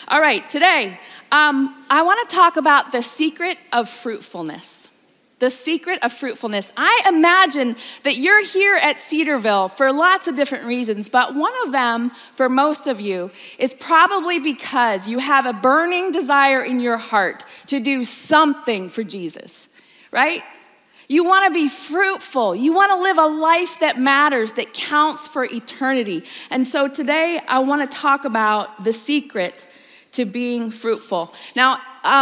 All right, today, I want to talk about the secret of fruitfulness. The secret of fruitfulness. I imagine that you're here at Cedarville for lots of different reasons, but one of them, for most of you, is probably because you have a burning desire in your heart to do something for Jesus, right? You want to be fruitful. You want to live a life that matters, that counts for eternity. And so today, I want to talk about the secret to being fruitful. Now,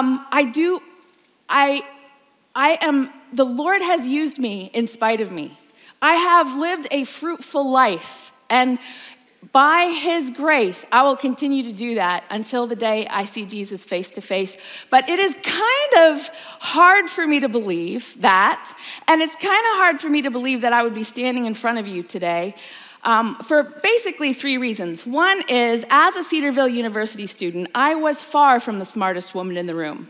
the Lord has used me in spite of me. I have lived a fruitful life, and by His grace, I will continue to do that until the day I see Jesus face to face. But it is kind of hard for me to believe that, and it's kind of hard for me to believe that I would be standing in front of you today for basically three reasons. One is, as a Cedarville University student, I was far from the smartest woman in the room.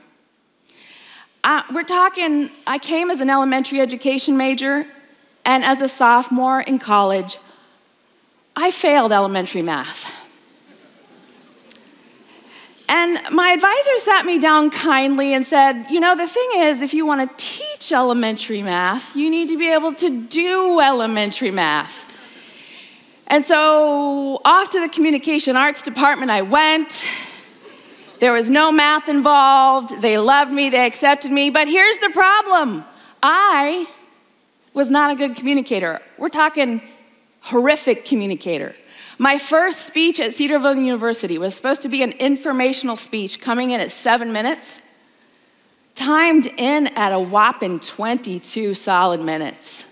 I came as an elementary education major, and as a sophomore in college, I failed elementary math. And my advisor sat me down kindly and said, you know, the thing is, if you want to teach elementary math, you need to be able to do elementary math. And so off to the communication arts department I went. There was no math involved. They loved me, they accepted me, but here's the problem. I was not a good communicator. We're talking horrific communicator. My first speech at Cedarville University was supposed to be an informational speech coming in at 7 minutes, timed in at a whopping 22 solid minutes.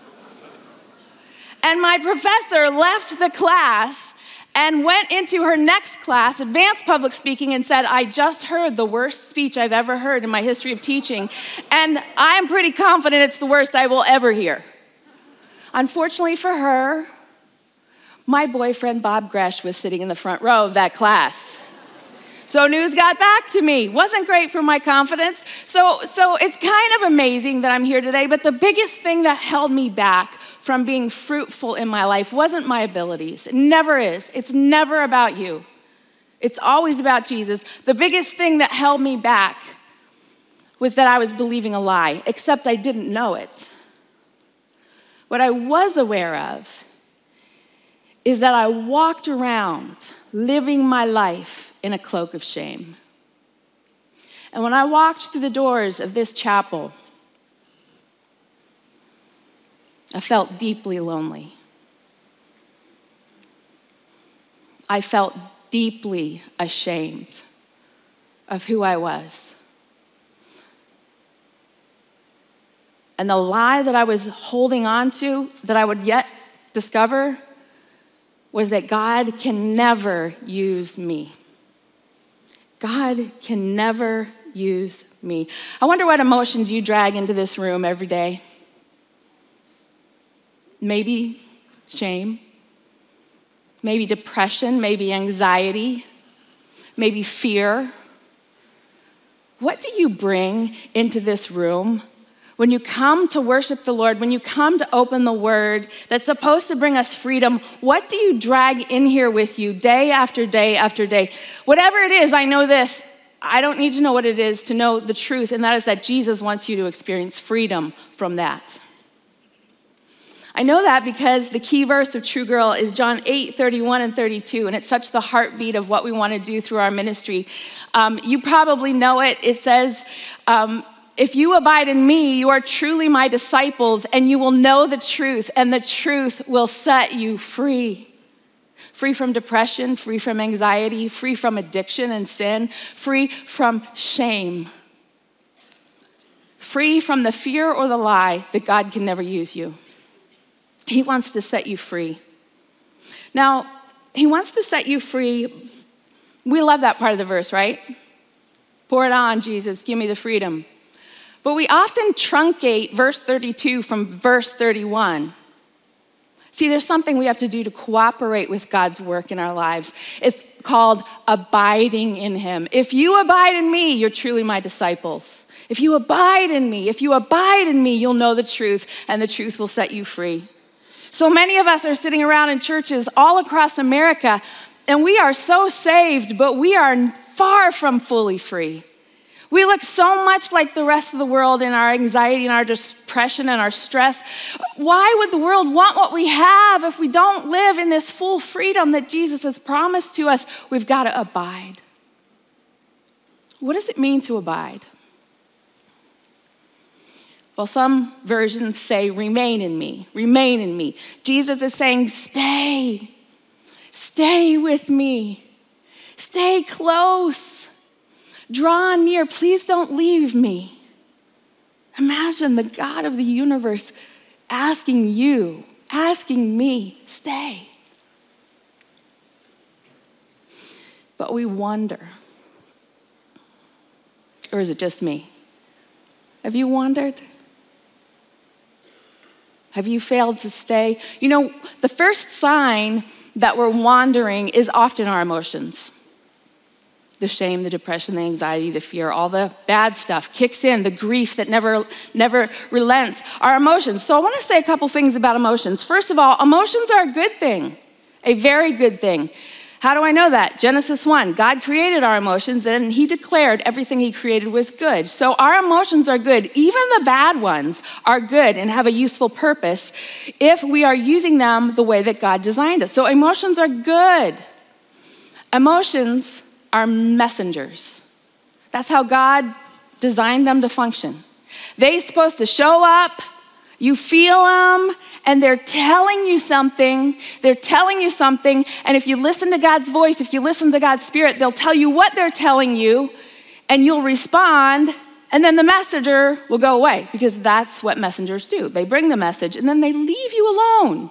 And my professor left the class and went into her next class, advanced public speaking, and said, I just heard the worst speech I've ever heard in my history of teaching, and I'm pretty confident it's the worst I will ever hear. Unfortunately for her, my boyfriend, Bob Gresh, was sitting in the front row of that class. So news got back to me. Wasn't great for my confidence. So it's kind of amazing that I'm here today, but the biggest thing that held me back from being fruitful in my life wasn't my abilities. It never is. It's never about you. It's always about Jesus. The biggest thing that held me back was that I was believing a lie, except I didn't know it. What I was aware of is that I walked around living my life in a cloak of shame. And when I walked through the doors of this chapel, I felt deeply lonely. I felt deeply ashamed of who I was. And the lie that I was holding on to, that I would yet discover, was that God can never use me. God can never use me. I wonder what emotions you drag into this room every day. Maybe shame, maybe depression, maybe anxiety, maybe fear. What do you bring into this room when you come to worship the Lord, when you come to open the Word that's supposed to bring us freedom? What do you drag in here with you day after day after day? Whatever it is, I know this. I don't need to know what it is to know the truth, and that is that Jesus wants you to experience freedom from that. I know that because the key verse of True Girl is John 8:31 and 32, and it's such the heartbeat of what we want to do through our ministry. You probably know it. It says, if you abide in me, you are truly my disciples, and you will know the truth, and the truth will set you free. Free from depression, free from anxiety, free from addiction and sin, free from shame. Free from the fear or the lie that God can never use you. He wants to set you free. Now, He wants to set you free. We love that part of the verse, right? Pour it on, Jesus, give me the freedom. But we often truncate verse 32 from verse 31. See, there's something we have to do to cooperate with God's work in our lives. It's called abiding in Him. If you abide in me, you're truly my disciples. If you abide in me, you'll know the truth, and the truth will set you free. So many of us are sitting around in churches all across America, and we are so saved, but we are far from fully free. We look so much like the rest of the world in our anxiety and our depression and our stress. Why would the world want what we have if we don't live in this full freedom that Jesus has promised to us? We've got to abide. What does it mean to abide? Well, some versions say, remain in me, remain in me. Jesus is saying, stay with me, stay close, draw near, please don't leave me. Imagine the God of the universe asking you, asking me, stay. But we wonder, or is it just me? Have you wondered? Have you failed to stay? You know, the first sign that we're wandering is often our emotions. The shame, the depression, the anxiety, the fear, all the bad stuff kicks in, the grief that never relents, our emotions. So I want to say a couple things about emotions. First of all, emotions are a good thing, a very good thing. How do I know that? Genesis 1, God created our emotions and he declared everything he created was good. So our emotions are good. Even the bad ones are good and have a useful purpose if we are using them the way that God designed us. So emotions are good. Emotions are messengers. That's how God designed them to function. They're supposed to show up, you feel them, and they're telling you something. They're telling you something. And if you listen to God's voice, if you listen to God's Spirit, they'll tell you what they're telling you, and you'll respond, and then the messenger will go away, because that's what messengers do. They bring the message, and then they leave you alone.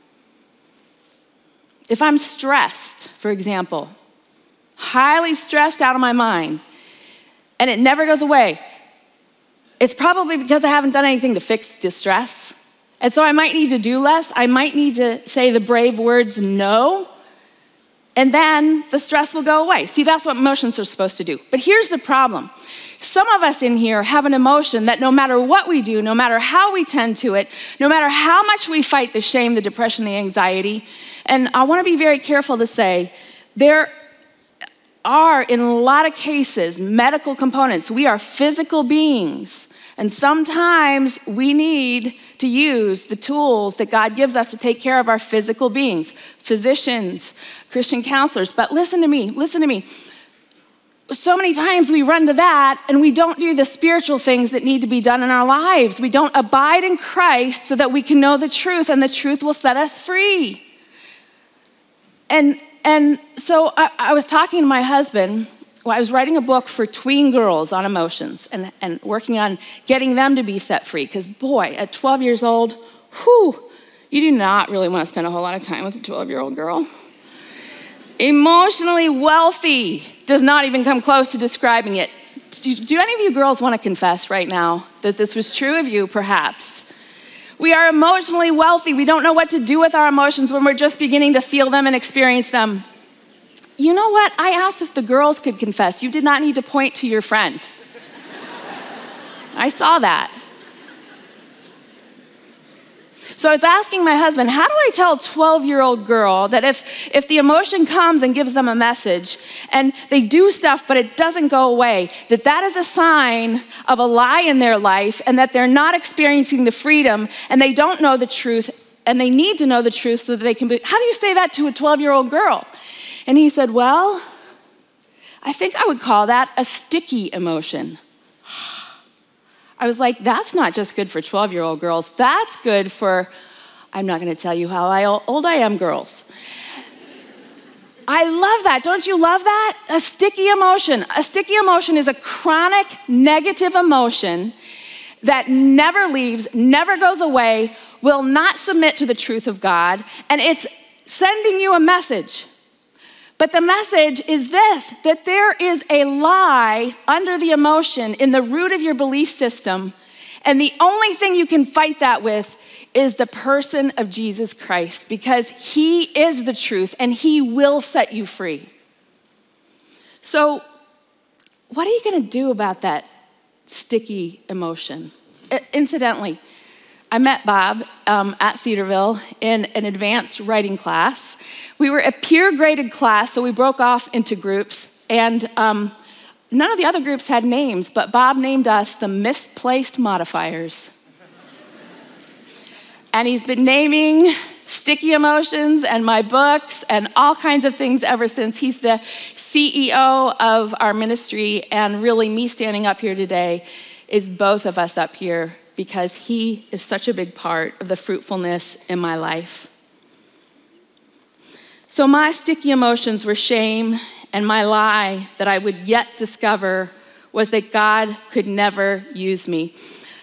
If I'm stressed, for example, highly stressed out of my mind, and it never goes away, it's probably because I haven't done anything to fix the stress. And so I might need to do less. I might need to say the brave words no, and then the stress will go away. See, that's what emotions are supposed to do. But here's the problem. Some of us in here have an emotion that no matter what we do, no matter how we tend to it, no matter how much we fight the shame, the depression, the anxiety, and I want to be very careful to say, there are, in a lot of cases, medical components. We are physical beings. And sometimes we need to use the tools that God gives us to take care of our physical beings, physicians, Christian counselors. But listen to me. So many times we run to that and we don't do the spiritual things that need to be done in our lives. We don't abide in Christ so that we can know the truth, and the truth will set us free. And so I was talking to my husband. Well, I was writing a book for tween girls on emotions and working on getting them to be set free. Because boy, at 12 years old, you do not really want to spend a whole lot of time with a 12-year-old girl. Emotionally wealthy does not even come close to describing it. Do any of you girls want to confess right now that this was true of you, perhaps? We are emotionally wealthy. We don't know what to do with our emotions when we're just beginning to feel them and experience them. You know what? I asked if the girls could confess. You did not need to point to your friend. I saw that. So I was asking my husband, how do I tell a 12-year-old girl that if the emotion comes and gives them a message and they do stuff but it doesn't go away, that is a sign of a lie in their life and that they're not experiencing the freedom and they don't know the truth and they need to know the truth so that they can be. How do you say that to a 12-year-old girl? And he said, well, I think I would call that a sticky emotion. I was like, that's not just good for 12-year-old girls. That's good for, I'm not going to tell you how old I am, girls. I love that. Don't you love that? A sticky emotion. A sticky emotion is a chronic negative emotion that never leaves, never goes away, will not submit to the truth of God, and it's sending you a message. But the message is this, that there is a lie under the emotion in the root of your belief system, and the only thing you can fight that with is the person of Jesus Christ, because he is the truth and he will set you free. So what are you going to do about that sticky emotion? Incidentally, I met Bob at Cedarville in an advanced writing class. We were a peer-graded class, so we broke off into groups. And none of the other groups had names, but Bob named us the Misplaced Modifiers. And he's been naming Sticky Emotions and my books and all kinds of things ever since. He's the CEO of our ministry, and really me standing up here today is both of us up here because he is such a big part of the fruitfulness in my life. So my sticky emotions were shame, and my lie that I would yet discover was that God could never use me.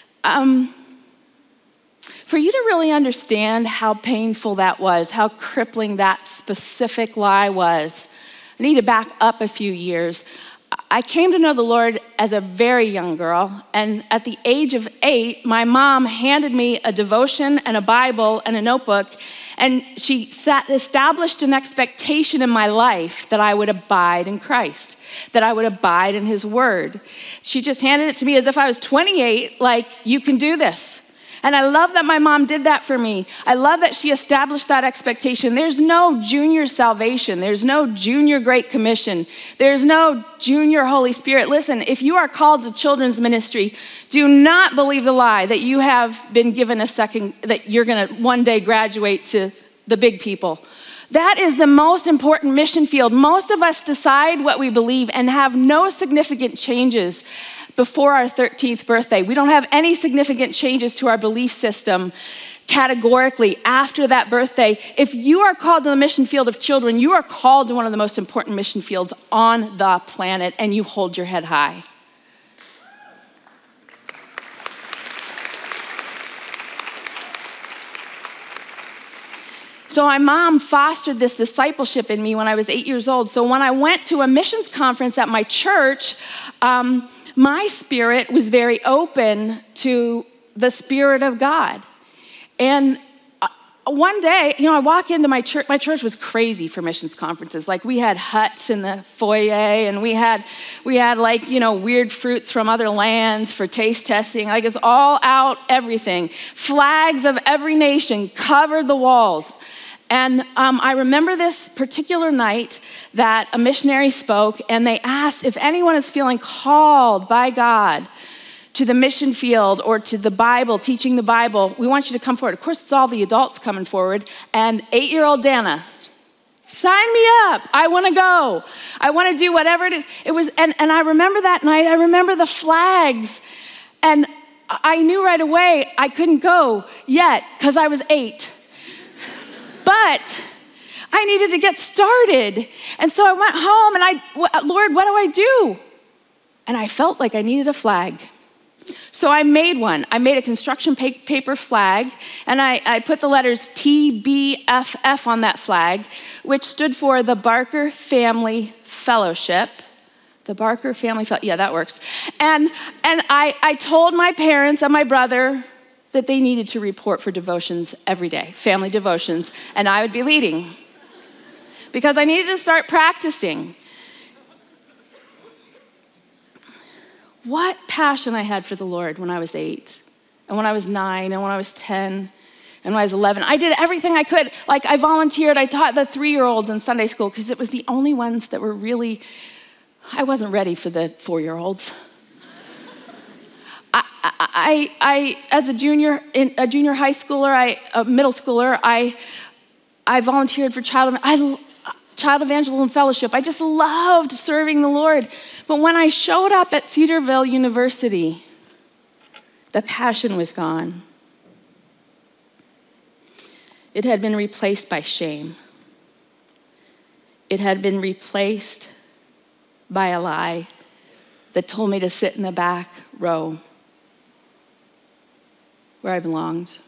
For you to really understand how painful that was, how crippling that specific lie was, I need to back up a few years. I came to know the Lord as a very young girl, and at the age of 8, my mom handed me a devotion and a Bible and a notebook, and she established an expectation in my life that I would abide in Christ, that I would abide in his word. She just handed it to me as if I was 28, like, you can do this. And I love that my mom did that for me. I love that she established that expectation. There's no junior salvation. There's no junior Great Commission. There's no junior Holy Spirit. Listen, if you are called to children's ministry, do not believe the lie that you have been given a second, that you're gonna one day graduate to the big people. That is the most important mission field. Most of us decide what we believe and have no significant changes before our 13th birthday. We don't have any significant changes to our belief system categorically after that birthday. If you are called to the mission field of children, you are called to one of the most important mission fields on the planet, and you hold your head high. So my mom fostered this discipleship in me when I was 8 years old. So when I went to a missions conference at my church, my spirit was very open to the Spirit of God. And one day, I walk into my church. My church was crazy for missions conferences. Like, we had huts in the foyer, and we had like, weird fruits from other lands for taste testing. Like, it's all out everything. Flags of every nation covered the walls. And I remember this particular night that a missionary spoke, and they asked if anyone is feeling called by God to the mission field or to the Bible, teaching the Bible, we want you to come forward. Of course, it's all the adults coming forward. And 8-year-old Dana, sign me up. I want to go. I want to do whatever it is. And I remember that night. I remember the flags. And I knew right away I couldn't go yet because I was 8. But I needed to get started. And so I went home and Lord, what do I do? And I felt like I needed a flag. So I made one. I made a construction paper flag, and I put the letters TBFF on that flag, which stood for the Barker Family Fellowship. The Barker Family Fellowship, yeah, that works. And I told my parents and my brother that they needed to report for devotions every day, family devotions, and I would be leading because I needed to start practicing. What passion I had for the Lord when I was 8, and when I was 9, and when I was 10, and when I was 11. I did everything I could. Like, I volunteered. I taught the 3-year-olds in Sunday school because it was the only ones that were really, I wasn't ready for the 4-year-olds. I as a junior high schooler, a middle schooler, I volunteered for Child Evangelism Fellowship. I just loved serving the Lord. But when I showed up at Cedarville University, the passion was gone. It had been replaced by shame. It had been replaced by a lie that told me to sit in the back row where I belonged.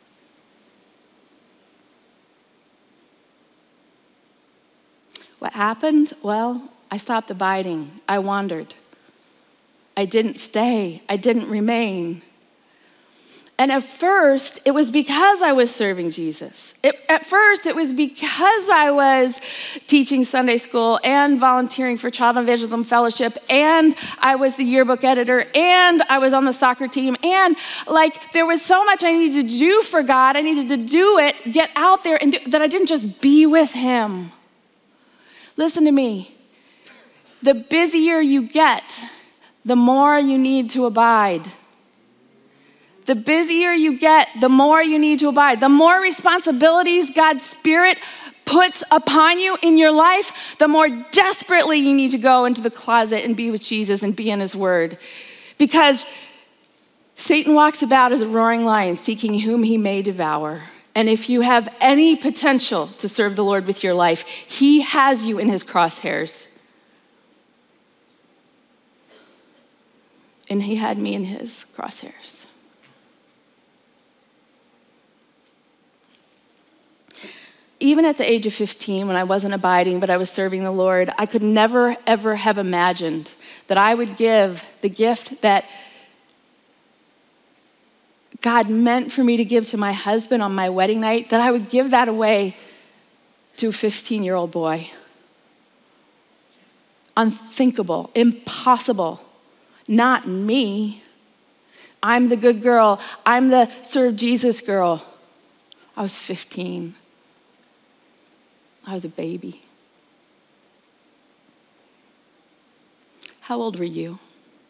What happened? Well, I stopped abiding. I wandered. I didn't stay. I didn't remain. And at first, it was because I was serving Jesus. At first, it was because I was teaching Sunday school and volunteering for Child Evangelism Fellowship, and I was the yearbook editor, and I was on the soccer team, and there was so much I needed to do for God. I needed to do it, get out there, and that I didn't just be with him. Listen to me. The busier you get, the more you need to abide. The busier you get, the more you need to abide. The more responsibilities God's Spirit puts upon you in your life, the more desperately you need to go into the closet and be with Jesus and be in his word. Because Satan walks about as a roaring lion, seeking whom he may devour. And if you have any potential to serve the Lord with your life, he has you in his crosshairs. And he had me in his crosshairs. Even at the age of 15, when I wasn't abiding, but I was serving the Lord, I could never, ever have imagined that I would give the gift that God meant for me to give to my husband on my wedding night, that I would give that away to a 15-year-old boy. Unthinkable, impossible. Not me. I'm the good girl. I'm the serve Jesus girl. I was 15. I was a baby. How old were you?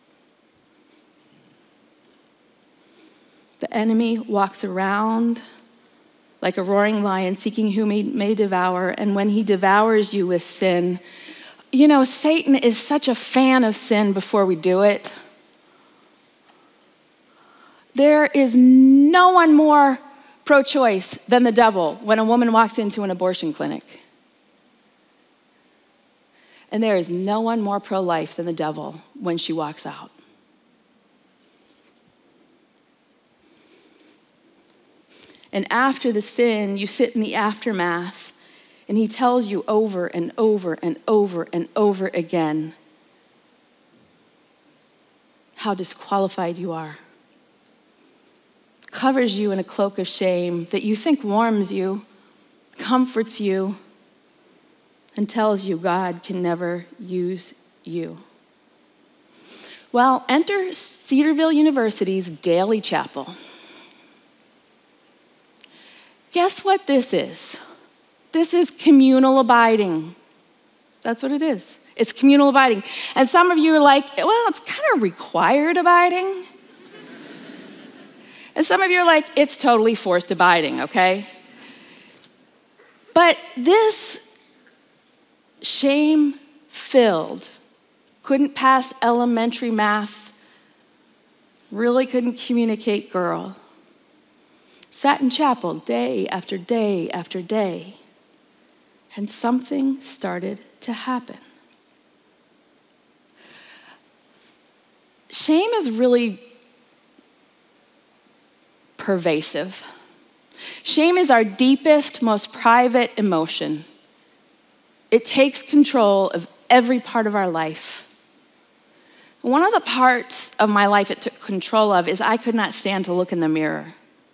The enemy walks around like a roaring lion, seeking whom he may devour. And when he devours you with sin, you know, Satan is such a fan of sin before we do it. There is no one more pro-choice than the devil when a woman walks into an abortion clinic. And there is no one more pro-life than the devil when she walks out. And after the sin, you sit in the aftermath, and he tells you over and over and over and over again how disqualified you are. Covers you in a cloak of shame that you think warms you, comforts you, and tells you God can never use you. Well, enter Cedarville University's Daily Chapel. Guess what this is? This is communal abiding. That's what it is. It's communal abiding. And some of you are like, well, it's kind of required abiding. And some of you are like, it's totally forced abiding, okay? But this shame-filled, couldn't pass elementary math, really couldn't communicate girl, sat in chapel day after day after day, and something started to happen. Shame is really pervasive. Shame is our deepest, most private emotion. It takes control of every part of our life. One of the parts of my life it took control of is I could not stand to look in the mirror.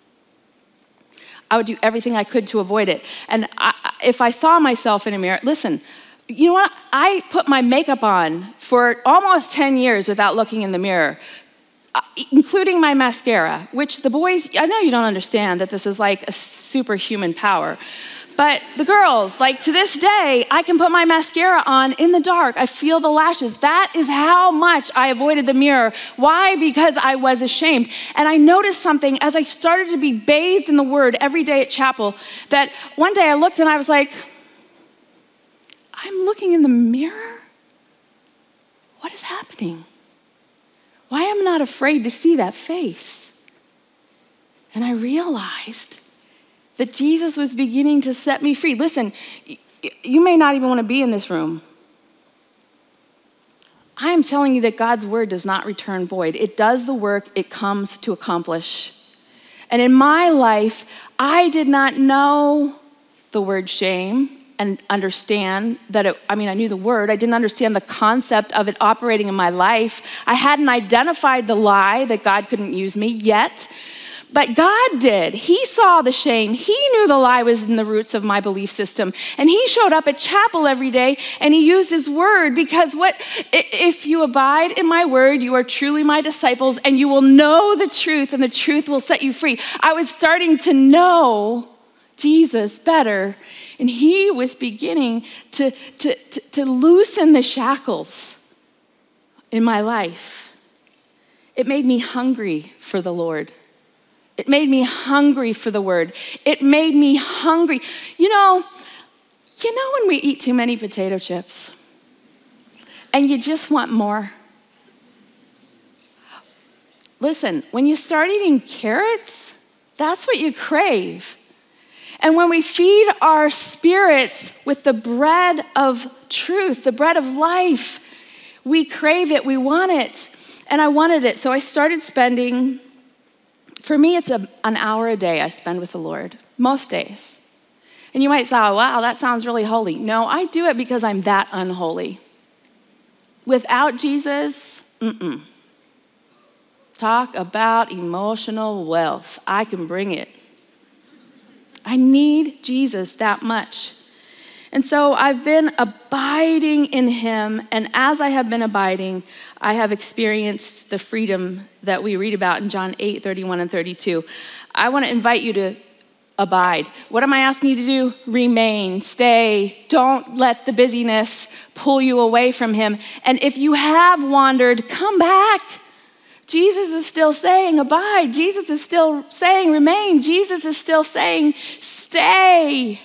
I would do everything I could to avoid it. And if I saw myself in a mirror, listen, you know what? I put my makeup on for almost 10 years without looking in the mirror, including my mascara, which the boys, I know you don't understand that this is like a superhuman power. But the girls, like to this day, I can put my mascara on in the dark. I feel the lashes. That is how much I avoided the mirror. Why? Because I was ashamed. And I noticed something as I started to be bathed in the word every day at chapel, that one day I looked and I was like, I'm looking in the mirror? What is happening? Why am I not afraid to see that face? And I realized that Jesus was beginning to set me free. Listen, you may not even want to be in this room. I am telling you that God's word does not return void. It does the work it comes to accomplish. And in my life, I did not know the word shame and understand that I knew the word. I didn't understand the concept of it operating in my life. I hadn't identified the lie that God couldn't use me yet. But God did. He saw the shame. He knew the lie was in the roots of my belief system. And he showed up at chapel every day and he used his word, because if you abide in my word, you are truly my disciples and you will know the truth and the truth will set you free. I was starting to know Jesus better, and he was beginning to loosen the shackles in my life. It made me hungry for the Lord. It made me hungry for the word. It made me hungry. You know when we eat too many potato chips and you just want more? Listen, when you start eating carrots, that's what you crave. And when we feed our spirits with the bread of truth, the bread of life, we crave it, we want it. And I wanted it, so I started spending, for me it's an hour a day I spend with the Lord, most days. And you might say, oh, wow, that sounds really holy. No, I do it because I'm that unholy. Without Jesus, Talk about emotional wealth. I can bring it. I need Jesus that much. And so I've been abiding in him, and as I have been abiding, I have experienced the freedom that we read about in John 8:31 and 32. I want to invite you to abide. What am I asking you to do? Remain, stay. Don't let the busyness pull you away from him. And if you have wandered, come back. Jesus is still saying abide. Jesus is still saying remain. Jesus is still saying stay.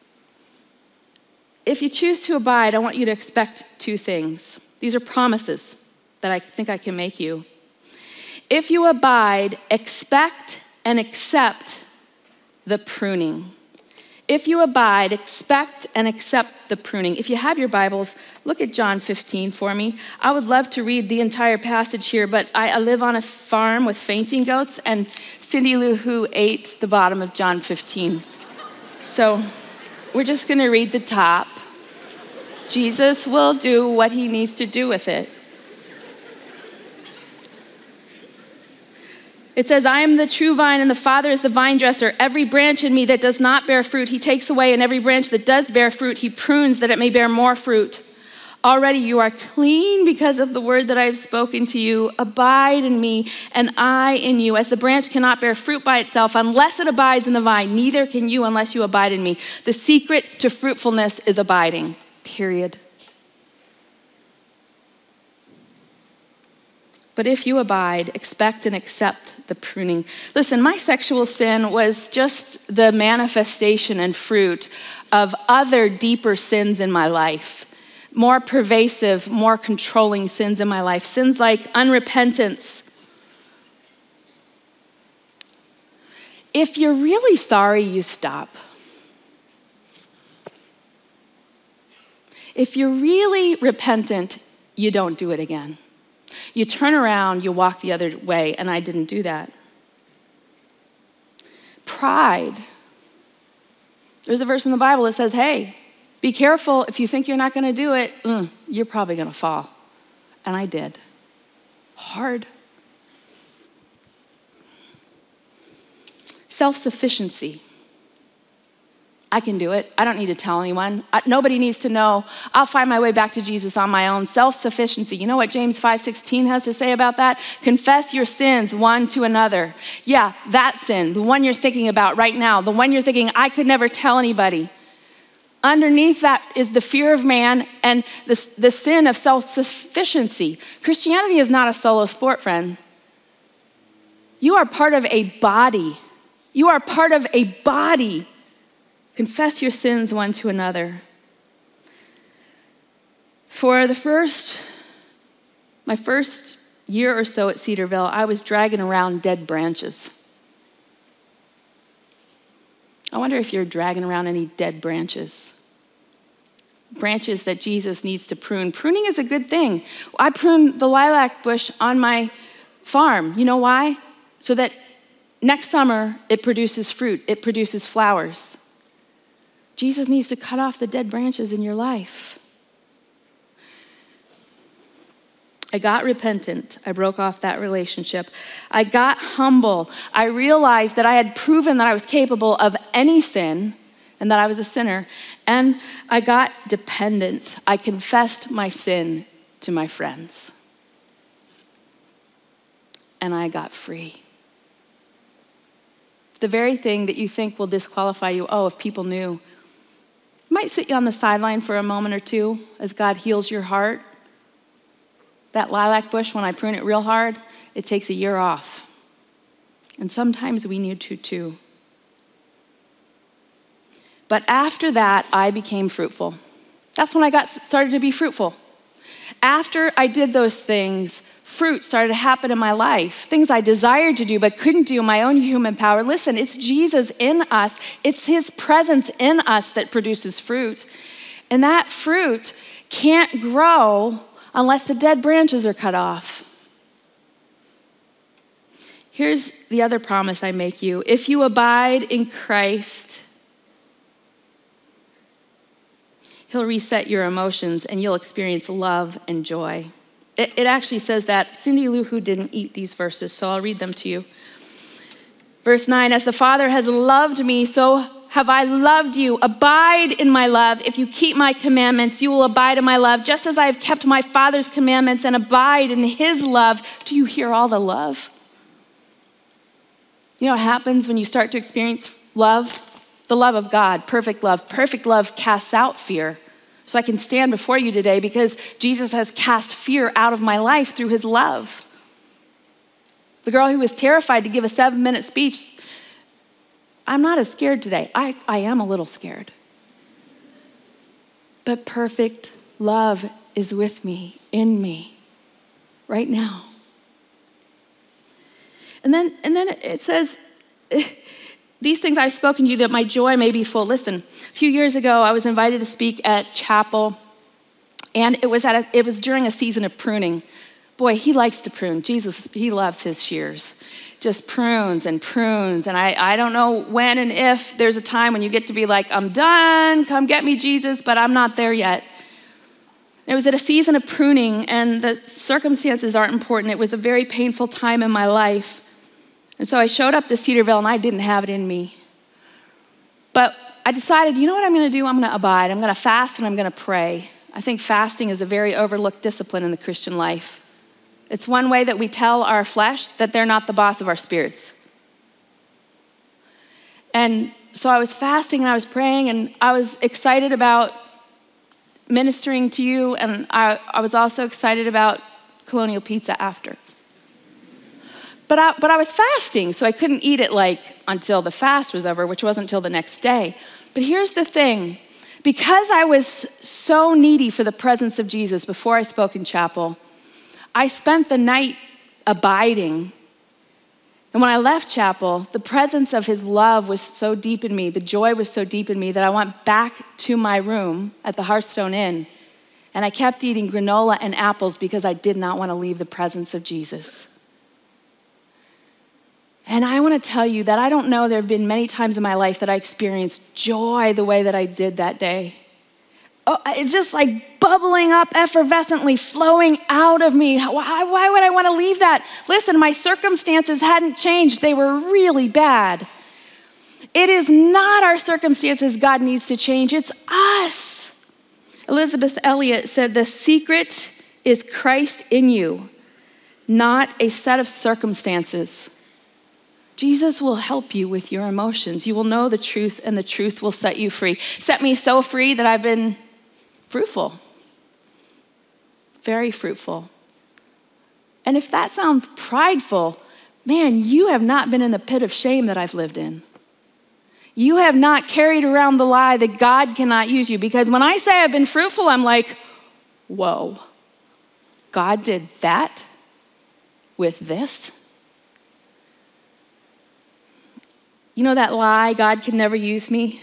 If you choose to abide, I want you to expect two things. These are promises that I think I can make you. If you abide, expect and accept the pruning. If you abide, expect and accept the pruning. If you have your Bibles, look at John 15 for me. I would love to read the entire passage here, but I live on a farm with fainting goats, and Cindy Lou Who ate the bottom of John 15. So we're just going to read the top. Jesus will do what he needs to do with it. It says, I am the true vine and the Father is the vine dresser. Every branch in me that does not bear fruit, he takes away, and every branch that does bear fruit, he prunes that it may bear more fruit. Already you are clean because of the word that I have spoken to you. Abide in me and I in you. As the branch cannot bear fruit by itself unless it abides in the vine, neither can you unless you abide in me. The secret to fruitfulness is abiding, period. But if you abide, expect and accept the pruning. Listen, my sexual sin was just the manifestation and fruit of other deeper sins in my life, more pervasive, more controlling sins in my life, sins like unrepentance. If you're really sorry, you stop. If you're really repentant, you don't do it again. You turn around, you walk the other way, and I didn't do that. Pride. There's a verse in the Bible that says, hey, be careful. If you think you're not going to do it, you're probably going to fall. And I did. Hard. Self-sufficiency. I can do it. I don't need to tell anyone. Nobody needs to know. I'll find my way back to Jesus on my own. Self-sufficiency. You know what James 5:16 has to say about that? Confess your sins one to another. Yeah, that sin, the one you're thinking about right now, the one you're thinking, I could never tell anybody. Underneath that is the fear of man and the sin of self-sufficiency. Christianity is not a solo sport, friend. You are part of a body. You are part of a body. Confess your sins one to another. For my first year or so at Cedarville, I was dragging around dead branches. I wonder if you're dragging around any dead branches. Branches that Jesus needs to prune. Pruning is a good thing. I pruned the lilac bush on my farm. You know why? So that next summer it produces fruit, it produces flowers. Jesus needs to cut off the dead branches in your life. I got repentant. I broke off that relationship. I got humble. I realized that I had proven that I was capable of any sin and that I was a sinner. And I got dependent. I confessed my sin to my friends. And I got free. The very thing that you think will disqualify you. Oh, if people knew. It might sit you on the sideline for a moment or two as God heals your heart. That lilac bush, when I prune it real hard, it takes a year off. And sometimes we need to too. But after that, I became fruitful. That's when I started to be fruitful. After I did those things, fruit started to happen in my life. Things I desired to do but couldn't do in my own human power. Listen, it's Jesus in us. It's his presence in us that produces fruit. And that fruit can't grow unless the dead branches are cut off. Here's the other promise I make you. If you abide in Christ, he'll reset your emotions and you'll experience love and joy. It actually says that. Cindy Lou Who didn't eat these verses, so I'll read them to you. Verse 9, as the Father has loved me, so have I loved you. Abide in my love. If you keep my commandments, you will abide in my love, just as I have kept my Father's commandments and abide in his love. Do you hear all the love? You know what happens when you start to experience love? The love of God, perfect love. Perfect love casts out fear. So I can stand before you today because Jesus has cast fear out of my life through his love. The girl who was terrified to give a 7-minute speech, I'm not as scared today. I am a little scared. But perfect love is with me, in me, right now. And then it says, these things I've spoken to you that my joy may be full. Listen, a few years ago, I was invited to speak at chapel, and it was during a season of pruning. Boy, he likes to prune. Jesus, he loves his shears. Just prunes and prunes. And I don't know when and if there's a time when you get to be like, I'm done, come get me, Jesus, but I'm not there yet. It was at a season of pruning, and the circumstances aren't important. It was a very painful time in my life. And so I showed up to Cedarville, and I didn't have it in me. But I decided, you know what I'm going to do? I'm going to abide. I'm going to fast, and I'm going to pray. I think fasting is a very overlooked discipline in the Christian life. It's one way that we tell our flesh that they're not the boss of our spirits. And so I was fasting, and I was praying, and I was excited about ministering to you, and I was also excited about Colonial Pizza after. But I was fasting, so I couldn't eat it until the fast was over, which wasn't until the next day. But here's the thing. Because I was so needy for the presence of Jesus before I spoke in chapel, I spent the night abiding. And when I left chapel, the presence of his love was so deep in me, the joy was so deep in me that I went back to my room at the Hearthstone Inn, and I kept eating granola and apples because I did not want to leave the presence of Jesus. And I want to tell you that I don't know, there have been many times in my life that I experienced joy the way that I did that day. Oh, it's just like bubbling up, effervescently flowing out of me. Why would I want to leave that? Listen, my circumstances hadn't changed. They were really bad. It is not our circumstances God needs to change. It's us. Elizabeth Elliot said, the secret is Christ in you, not a set of circumstances. Jesus will help you with your emotions. You will know the truth, and the truth will set you free. Set me so free that I've been fruitful, very fruitful. And if that sounds prideful, man, you have not been in the pit of shame that I've lived in. You have not carried around the lie that God cannot use you, because when I say I've been fruitful, I'm like, whoa, God did that with this? You know that lie, God can never use me?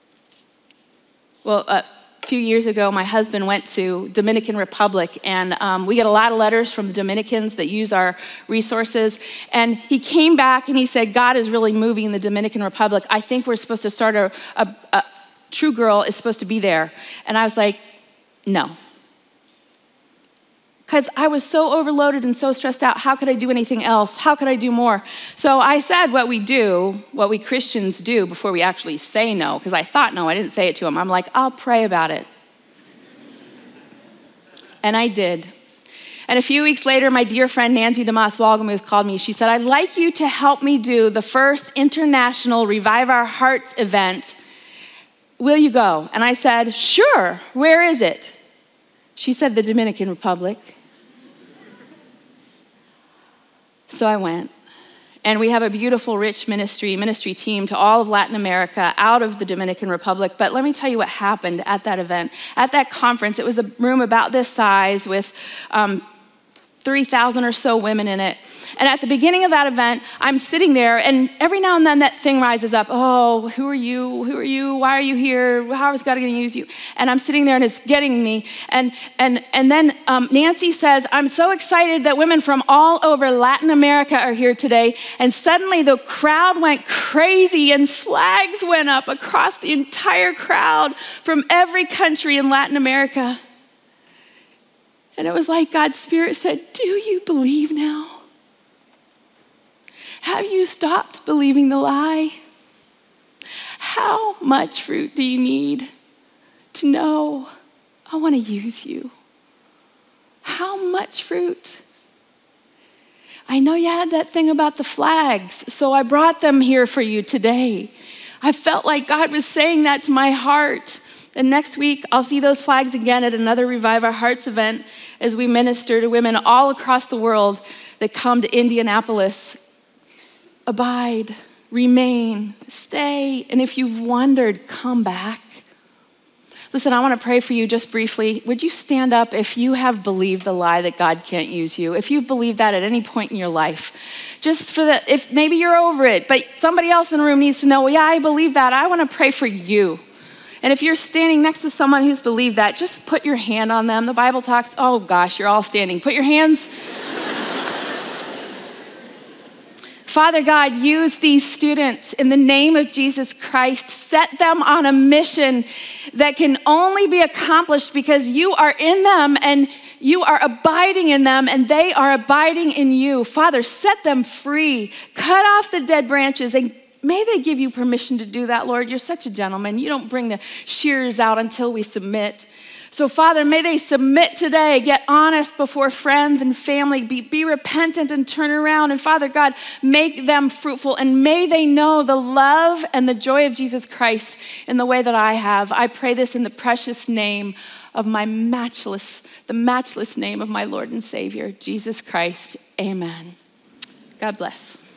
Well, a few years ago, my husband went to Dominican Republic, and we get a lot of letters from the Dominicans that use our resources. And he came back and he said, God is really moving in the Dominican Republic. I think we're supposed to start a True Girl is supposed to be there. And I was like, no. Because I was so overloaded and so stressed out. How could I do anything else? How could I do more? So I said what we Christians do before we actually say no, because I thought no, I didn't say it to him. I'm like, I'll pray about it. And I did. And a few weeks later, my dear friend Nancy DeMoss-Walgemuth called me. She said, I'd like you to help me do the first international Revive Our Hearts event. Will you go? And I said, sure. Where is it? She said, the Dominican Republic. So I went. And we have a beautiful, rich ministry team to all of Latin America out of the Dominican Republic. But let me tell you what happened at that event. At that conference, it was a room about this size with 3,000 or so women in it. And at the beginning of that event, I'm sitting there, and every now and then that thing rises up. Oh, who are you? Who are you? Why are you here? How is God going to use you? And I'm sitting there, and it's getting me. And then Nancy says, I'm so excited that women from all over Latin America are here today. And suddenly the crowd went crazy, and flags went up across the entire crowd from every country in Latin America. And it was like God's Spirit said, do you believe now? Have you stopped believing the lie? How much fruit do you need to know I want to use you? How much fruit? I know you had that thing about the flags, so I brought them here for you today. I felt like God was saying that to my heart. And next week, I'll see those flags again at another Revive Our Hearts event as we minister to women all across the world that come to Indianapolis. Abide, remain, stay, and if you've wondered, come back. Listen, I want to pray for you just briefly. Would you stand up if you have believed the lie that God can't use you? If you've believed that at any point in your life, just for that, if maybe you're over it, but somebody else in the room needs to know, well, yeah, I believe that. I want to pray for you. And if you're standing next to someone who's believed that, just put your hand on them. The Bible talks, oh gosh, you're all standing. Put your hands. Father God, use these students in the name of Jesus Christ. Set them on a mission that can only be accomplished because you are in them and you are abiding in them and they are abiding in you. Father, set them free. Cut off the dead branches and may they give you permission to do that, Lord. You're such a gentleman. You don't bring the shears out until we submit. So, Father, may they submit today, get honest before friends and family, be repentant and turn around. And Father God, make them fruitful and may they know the love and the joy of Jesus Christ in the way that I have. I pray this in the precious name of the matchless name of my Lord and Savior, Jesus Christ. Amen. God bless.